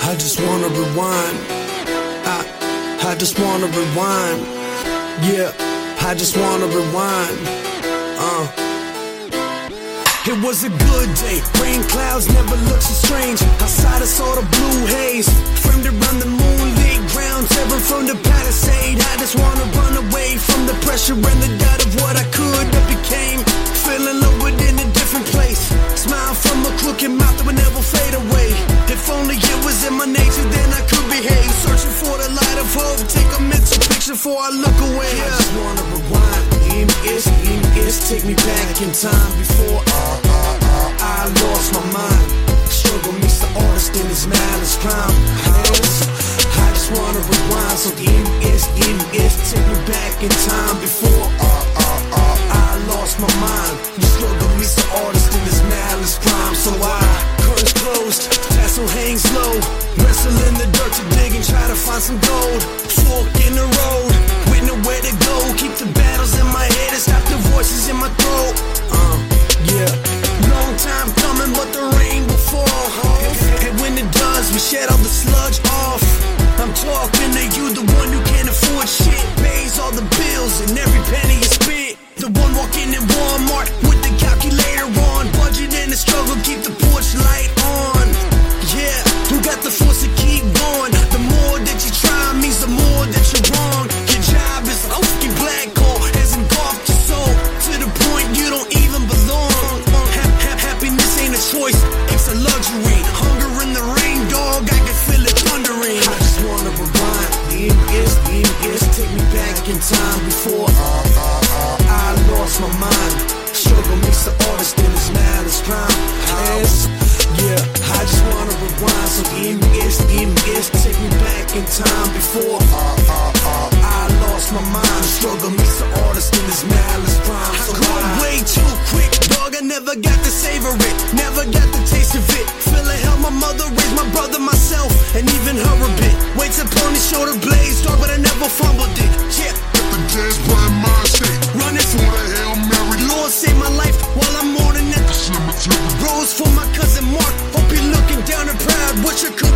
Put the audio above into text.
I just wanna rewind. I just wanna rewind. Yeah, I just wanna rewind. It was a good day. Rain clouds never look so strange. Outside I saw the blue haze framed around the moonlit ground, tearing from the palisade. I just wanna run away from the pressure and the doubt of what I could have became. Feeling lowered in a different place. Smile from a crooked mouth that would never fade away. If only it was in my nature, then I could behave. Searching for the light of hope. Take a mental picture before I look away. I just wanna rewind. Take me back in time before I lost my mind. Struggle meets the artist in his malice crime. I just wanna rewind. So take me back in time before I lost my mind. Struggle meets the artist in his malice crime. So curtains closed, tassel hangs low. Wrestle in the dirt to dig and try to find some gold. Fork in the road, with nowhere to go. Keep the battles in my head and stop the voices in my throat. Yeah, long time coming, but the rain will fall. And when it does, we shed all the sludge off. I'm talking to you, the one who can't afford shit, pays all the bills and every penny you spent. The one walking in Walmart with the calculator on, budget and the struggle, keep the porch light on. Yeah, who got the force to keep going? The more that you try means the more that you're wrong. Your job is a fucking black hole, has engulfed your soul to the point you don't even belong. Happiness ain't a choice, it's a luxury. Hunger in the rain, dog, I can feel it thundering. I just wanna rewind. The take me back in time before I lost my mind. Struggle makes the artist in his malice crime. Yeah, I just wanna rewind. So take me back in time before I lost my mind. Struggle makes the artist in his malice crime. So I grew way too quick, dog. I never got to savor it, never got the taste of it. Feel like hell my mother raised my brother, myself, and even her a bit. Weights upon his shoulder blades, dog, but I never fumbled it. Yeah, the dance plan my state, running for the Hail Mary. Lord save my life while I'm mourning at the cemetery. Rose for my cousin Mark. Hope you're looking down and proud. What you